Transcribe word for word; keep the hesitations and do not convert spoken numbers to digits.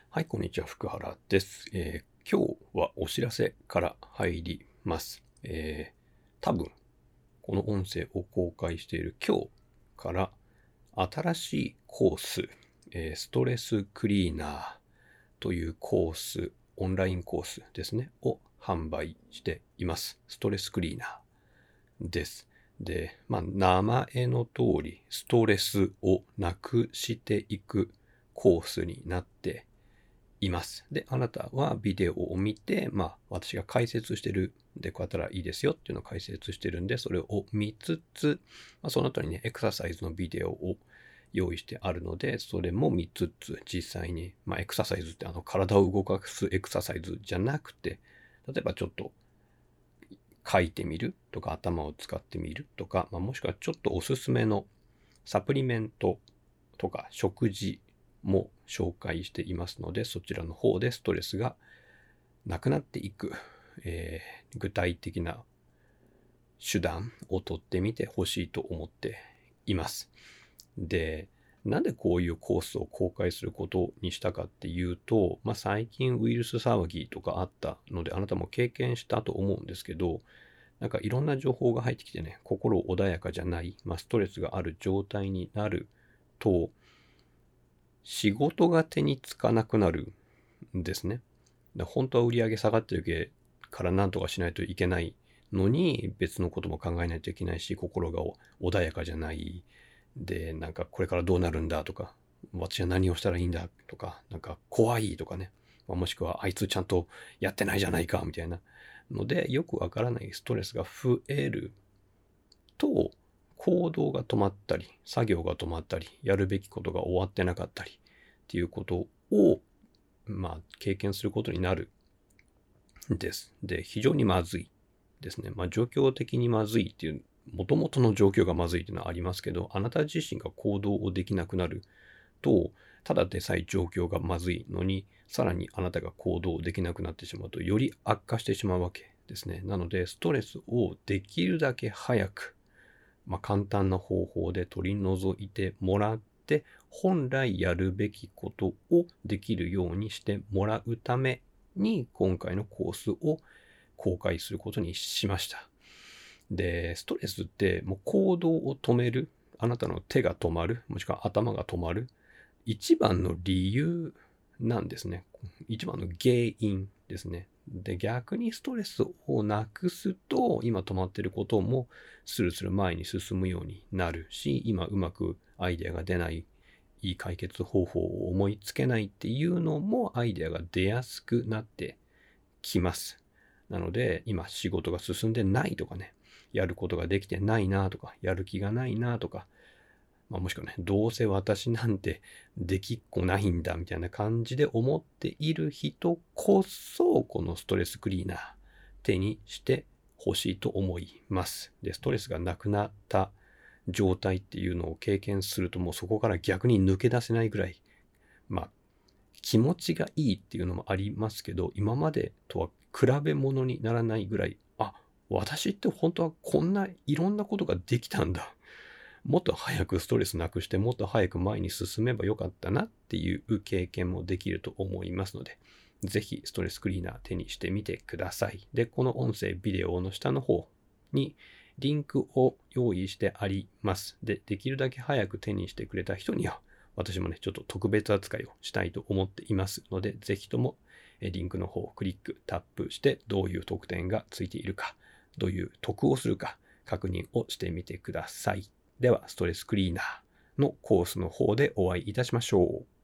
はい、こんにちは、福原です。えー今日はお知らせから入ります。えー多分、この音声を公開している今日から新しいコース、えーストレスクリーナーというコース、オンラインコースですね、を販売しています。ストレスクリーナーです。で、まあ、名前の通り、ストレスをなくしていくコースになっています。で、あなたはビデオを見て、まあ、私が解説してるんで、こうやったらいいですよっていうのを解説してるんで、それを見つつ、まあ、その後にね、エクササイズのビデオを用意してあるので、それも見つつ、実際に、まあ、エクササイズってあの、体を動かすエクササイズじゃなくて、例えばちょっと書いてみるとか、頭を使ってみるとか、まあ、もしくはちょっとおすすめのサプリメントとか食事も紹介していますので、そちらの方でストレスがなくなっていく、えー具体的な手段を取ってみてほしいと思っています。で、なんでこういうコースを公開することにしたかっていうと、まあ、最近ウイルス騒ぎとかあったので、あなたも経験したと思うんですけど、なんかいろんな情報が入ってきてね、心穏やかじゃない、まあ、ストレスがある状態になると、仕事が手につかなくなるんですね。で本当は売り上げ下がってるから何とかしないといけないのに、別のことも考えないといけないし、心が穏やかじゃない。で、なんかこれからどうなるんだとか、私は何をしたらいいんだとか、なんか怖いとかね。まあ、もしくはあいつちゃんとやってないじゃないかみたいなので、よくわからないストレスが増えると、行動が止まったり、作業が止まったり、やるべきことが終わってなかったりっていうことを、まあ、経験することになるんです。で、非常にまずいですね。まあ、状況的にまずいっていう、もともとの状況がまずいっていうのはありますけど、あなた自身が行動をできなくなると、ただでさえ状況がまずいのに、さらにあなたが行動できなくなってしまうと、より悪化してしまうわけですね。なので、ストレスをできるだけ早く、まあ、簡単な方法で取り除いてもらって、本来やるべきことをできるようにしてもらうために、今回のコースを公開することにしました。で、ストレスってもう行動を止める、あなたの手が止まる、もしくは頭が止まる、一番の理由なんですね。一番の原因ですね。で、逆にストレスをなくすと、今止まってることもスルスル前に進むようになるし、今うまくアイデアが出ない、いい解決方法を思いつけないっていうのもアイデアが出やすくなってきます。なので、今仕事が進んでないとかね、やることができてないなとか、やる気がないなとか、まあ、もしくはね、どうせ私なんてできっこないんだみたいな感じで思っている人こそ、このストレスクリーナー手にしてほしいと思います。で、ストレスがなくなった状態っていうのを経験すると、もうそこから逆に抜け出せないぐらい、まあ、気持ちがいいっていうのもありますけど、今までとは比べ物にならないぐらい、あ、私って本当はこんないろんなことができたんだ。もっと早くストレスなくしてもっと早く前に進めばよかったなっていう経験もできると思いますので、ぜひストレスクリーナー手にしてみてください。で、この音声、ビデオの下の方にリンクを用意してあります。で、できるだけ早く手にしてくれた人には、私もね、ちょっと特別扱いをしたいと思っていますので、ぜひともリンクの方をクリック、タップして、どういう特典がついているか、どういう得をするか、確認をしてみてください。では、ストレスクリーナーのコースの方でお会いいたしましょう。